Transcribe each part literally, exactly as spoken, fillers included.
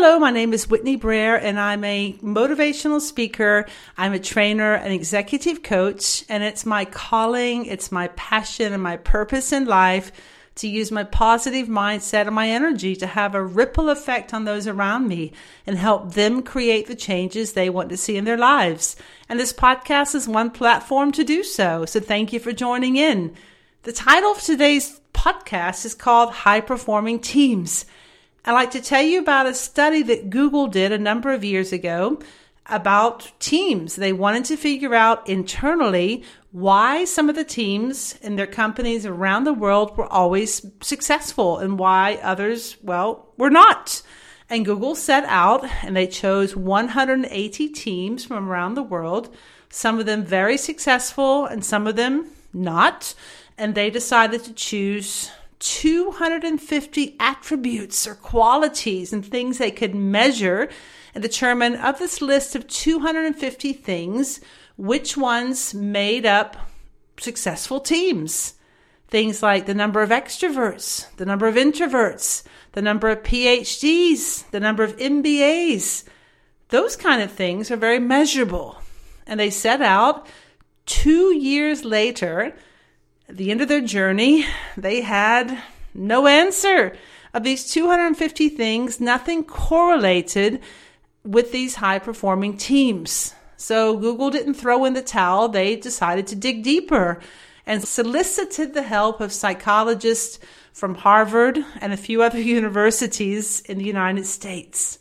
Hello, my name is Whitney Brer, and I'm a motivational speaker. I'm a trainer, an executive coach, and it's my calling, it's my passion, and my purpose in life to use my positive mindset and my energy to have a ripple effect on those around me and help them create the changes they want to see in their lives. And this podcast is one platform to do so. So thank you for joining in. The title of today's podcast is called High Performing Teams. I'd like to tell you about a study that Google did a number of years ago about teams. They wanted to figure out internally why some of the teams in their companies around the world were always successful and why others, well, were not. And Google set out and they chose one hundred eighty teams from around the world, some of them very successful and some of them not. And they decided to choose two hundred fifty attributes or qualities and things they could measure and determine of this list of two hundred fifty things, which ones made up successful teams. Things like the number of extroverts, the number of introverts, the number of P H Ds, the number of M B As. Those kind of things are very measurable. And they set out two years later. At the end of their journey, they had no answer. Of these two hundred fifty things, nothing correlated with these high-performing teams. So Google didn't throw in the towel. They decided to dig deeper and solicited the help of psychologists from Harvard and a few other universities in the United States.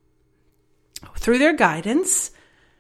Through their guidance,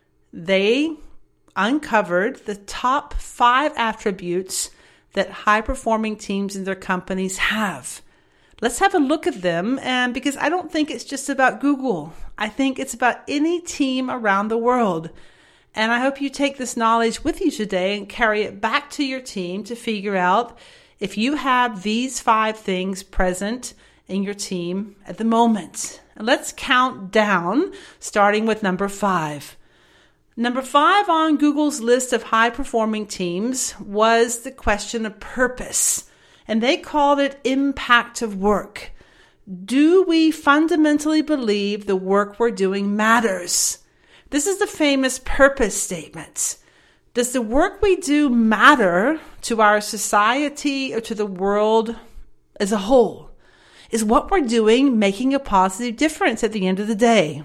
they uncovered the top five attributes that high-performing teams in their companies have. Let's have a look at them, and because I don't think it's just about Google. I think it's about any team around the world. And I hope you take this knowledge with you today and carry it back to your team to figure out if you have these five things present in your team at the moment. And let's count down, starting with number five. Number five on Google's list of high-performing teams was the question of purpose, and they called it impact of work. Do we fundamentally believe the work we're doing matters? This is the famous purpose statement. Does the work we do matter to our society or to the world as a whole? Is what we're doing making a positive difference at the end of the day?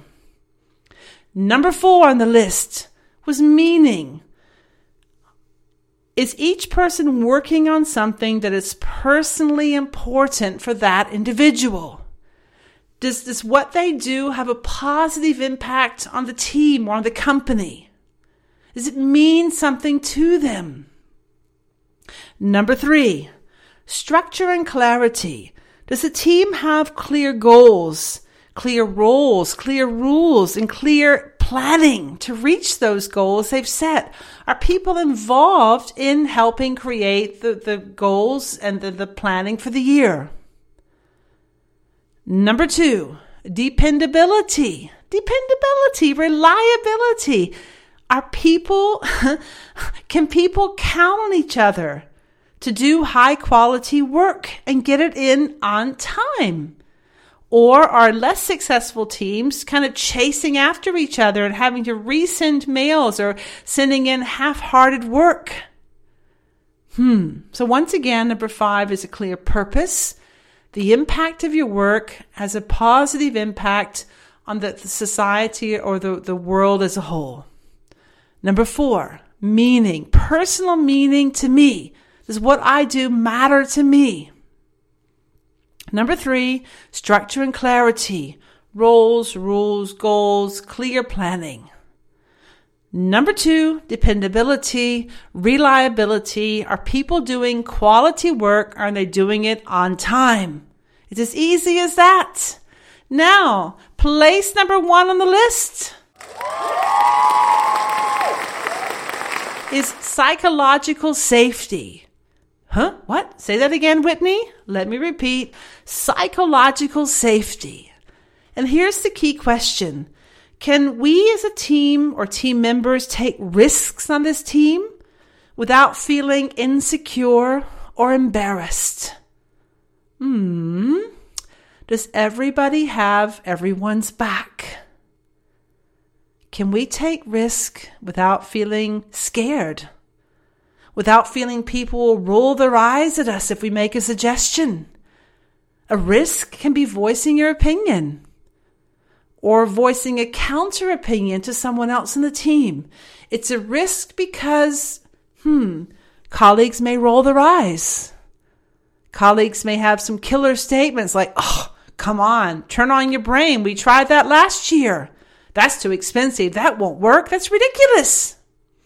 Number four on the list was meaning. Is each person working on something that is personally important for that individual? Does this what they do have a positive impact on the team or on the company? Does it mean something to them? Number three, structure and clarity. Does the team have clear goals, clear roles, clear rules, and clear planning to reach those goals they've set? Are people involved in helping create the, the goals and the, the planning for the year? Number two, dependability. Dependability, reliability. Are people, can people count on each other to do high quality work and get it in on time? Or are less successful teams kind of chasing after each other and having to resend mails or sending in half-hearted work? Hmm. So once again, number five is a clear purpose. The impact of your work has a positive impact on the, the society or the, the world as a whole. Number four, meaning, personal meaning to me. Does what I do matter to me? Number three, structure and clarity, roles, rules, goals, clear planning. Number two, dependability, reliability. Are people doing quality work? Are they doing it on time? It's as easy as that. Now, place number one on the list is psychological safety. Huh? What? Say that again, Whitney. Let me repeat. Psychological safety. And here's the key question. Can we as a team or team members take risks on this team without feeling insecure or embarrassed? Hmm. Does everybody have everyone's back? Can we take risk without feeling scared? Without feeling people will roll their eyes at us if we make a suggestion? A risk can be voicing your opinion or voicing a counter opinion to someone else in the team. It's a risk because, hmm, colleagues may roll their eyes. Colleagues may have some killer statements like, oh, come on, turn on your brain. We tried that last year. That's too expensive. That won't work. That's ridiculous.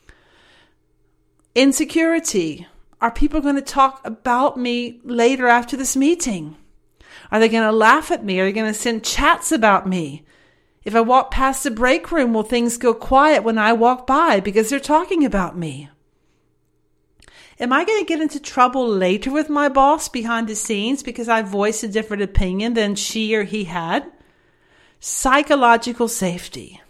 Insecurity. Are people going to talk about me later after this meeting? Are they going to laugh at me? Are they going to send chats about me? If I walk past the break room, will things go quiet when I walk by because they're talking about me? Am I going to get into trouble later with my boss behind the scenes because I voiced a different opinion than she or he had? Psychological safety.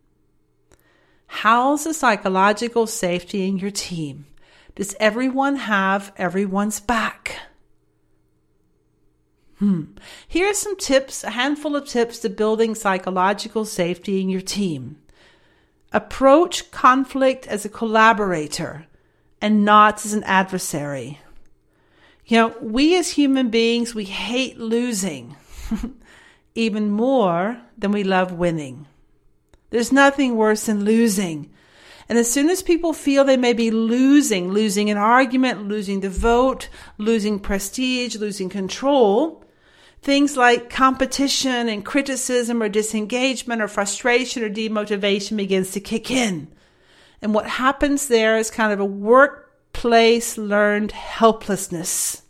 How's the psychological safety in your team? Does everyone have everyone's back? Hmm. Here are some tips, a handful of tips to building psychological safety in your team. Approach conflict as a collaborator and not as an adversary. You know, we as human beings, we hate losing even more than we love winning. There's nothing worse than losing. And as soon as people feel they may be losing, losing an argument, losing the vote, losing prestige, losing control, things like competition and criticism or disengagement or frustration or demotivation begins to kick in. And what happens there is kind of a workplace learned helplessness.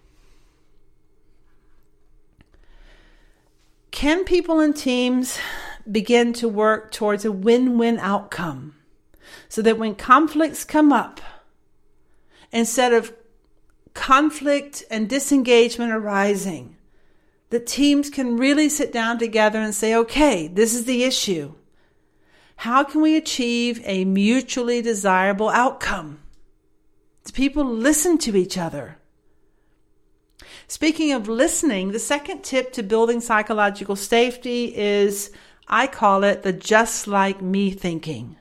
Can people and teams begin to work towards a win-win outcome so that when conflicts come up, instead of conflict and disengagement arising, the teams can really sit down together and say, okay, this is the issue. How can we achieve a mutually desirable outcome? Do people listen to each other? Speaking of listening, the second tip to building psychological safety is, I call it the just like me thinking.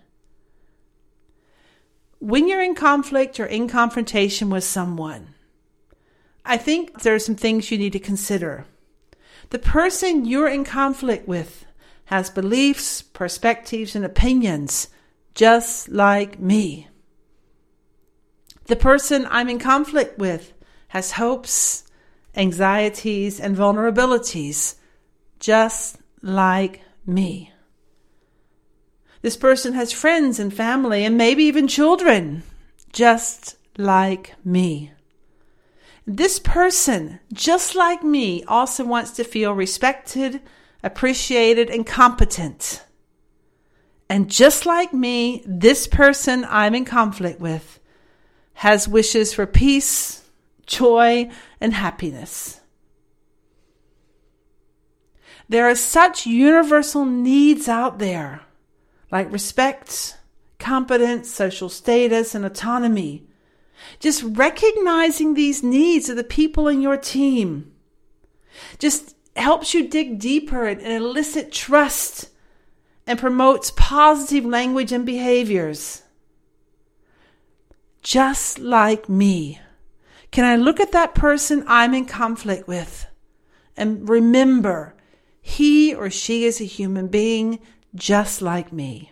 When you're in conflict or in confrontation with someone, I think there are some things you need to consider. The person you're in conflict with has beliefs, perspectives, and opinions just like me. The person I'm in conflict with has hopes, anxieties, and vulnerabilities just like me. This person has friends and family and maybe even children just like me. This person, just like me, also wants to feel respected, appreciated, and competent. And just like me, this person I'm in conflict with has wishes for peace, joy, and happiness. There are such universal needs out there, like respect, competence, social status, and autonomy. Just recognizing these needs of the people in your team just helps you dig deeper and elicit trust and promotes positive language and behaviors. Just like me. Can I look at that person I'm in conflict with and remember he or she is a human being just like me?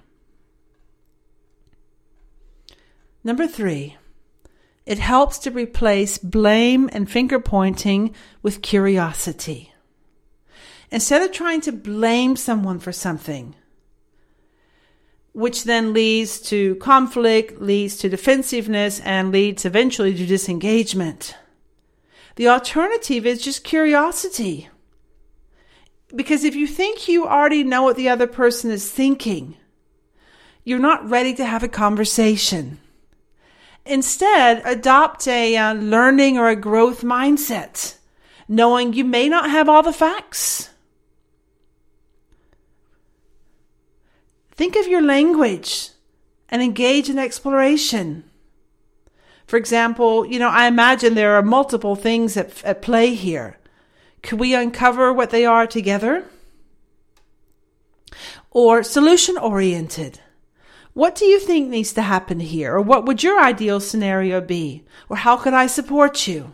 Number three, it helps to replace blame and finger pointing with curiosity. Instead of trying to blame someone for something, which then leads to conflict, leads to defensiveness, and leads eventually to disengagement, the alternative is just curiosity. Because if you think you already know what the other person is thinking, you're not ready to have a conversation. Instead, adopt a uh, learning or a growth mindset, knowing you may not have all the facts. Think of your language and engage in exploration. For example, you know, I imagine there are multiple things at, at play here. Could we uncover what they are together? Or solution-oriented. What do you think needs to happen here? Or what would your ideal scenario be? Or how could I support you?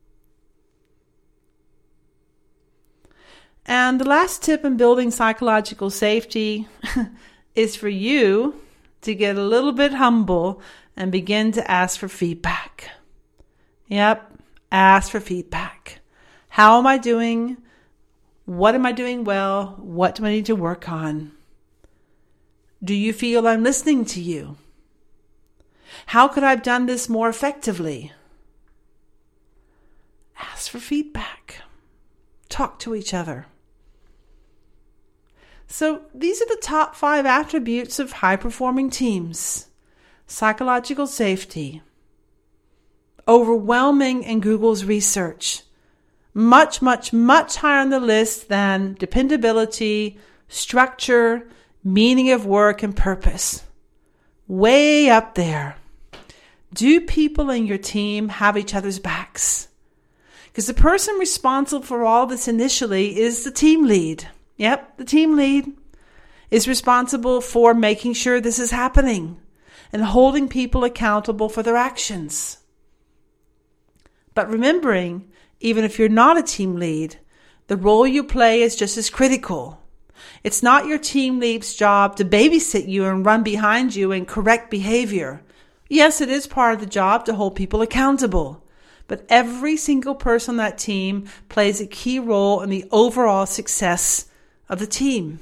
And the last tip in building psychological safety is for you to get a little bit humble and begin to ask for feedback. Yep, ask for feedback. How am I doing? What am I doing well? What do I need to work on? Do you feel I'm listening to you? How could I have done this more effectively? Ask for feedback. Talk to each other. So these are the top five attributes of high-performing teams. Psychological safety. Overwhelming in Google's research. Much, much, much higher on the list than dependability, structure, meaning of work, and purpose. Way up there. Do people in your team have each other's backs? Because the person responsible for all this initially is the team lead. Yep, the team lead is responsible for making sure this is happening and holding people accountable for their actions. But remembering, even if you're not a team lead, the role you play is just as critical. It's not your team lead's job to babysit you and run behind you and correct behavior. Yes, it is part of the job to hold people accountable. But every single person on that team plays a key role in the overall success of the team.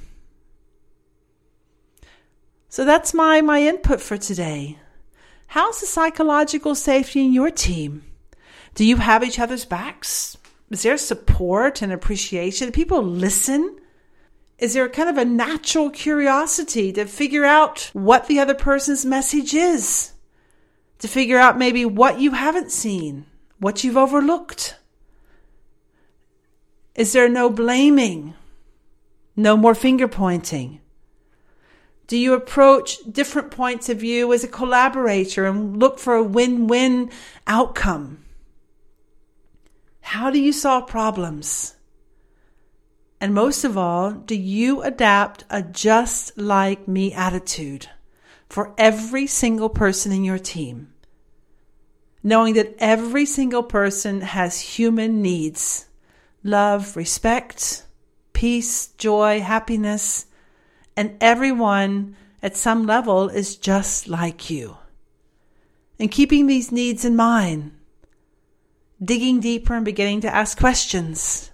So that's my, my input for today. How's the psychological safety in your team? Do you have each other's backs? Is there support and appreciation? Do people listen? Is there kind of a natural curiosity to figure out what the other person's message is? To figure out maybe what you haven't seen, what you've overlooked? Is there no blaming? No more finger pointing? Do you approach different points of view as a collaborator and look for a win-win outcome? How do you solve problems? And most of all, do you adapt a just like me attitude for every single person in your team? Knowing that every single person has human needs, love, respect, peace, joy, happiness, and everyone at some level is just like you. And keeping these needs in mind, digging deeper and beginning to ask questions,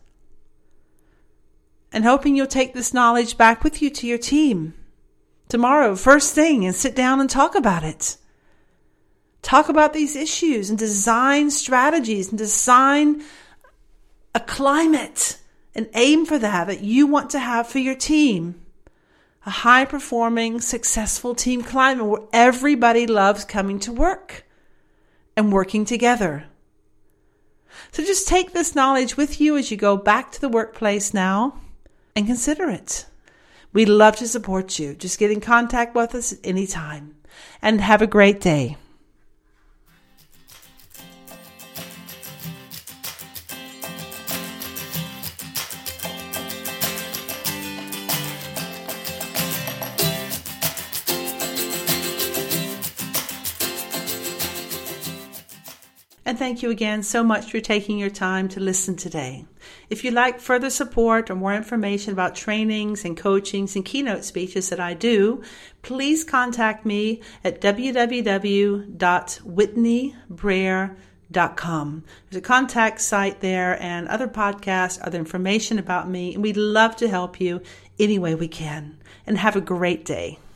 and hoping you'll take this knowledge back with you to your team tomorrow, first thing, and sit down and talk about it. Talk about these issues and design strategies and design a climate and aim for that that you want to have for your team. A high-performing, successful team climate where everybody loves coming to work and working together. So just take this knowledge with you as you go back to the workplace now and consider it. We'd love to support you. Just get in contact with us at any time. And have a great day. And thank you again so much for taking your time to listen today. If you'd like further support or more information about trainings and coachings and keynote speeches that I do, please contact me at w w w dot whitney brayer dot com. There's a contact site there and other podcasts, other information about me, and we'd love to help you any way we can. And have a great day.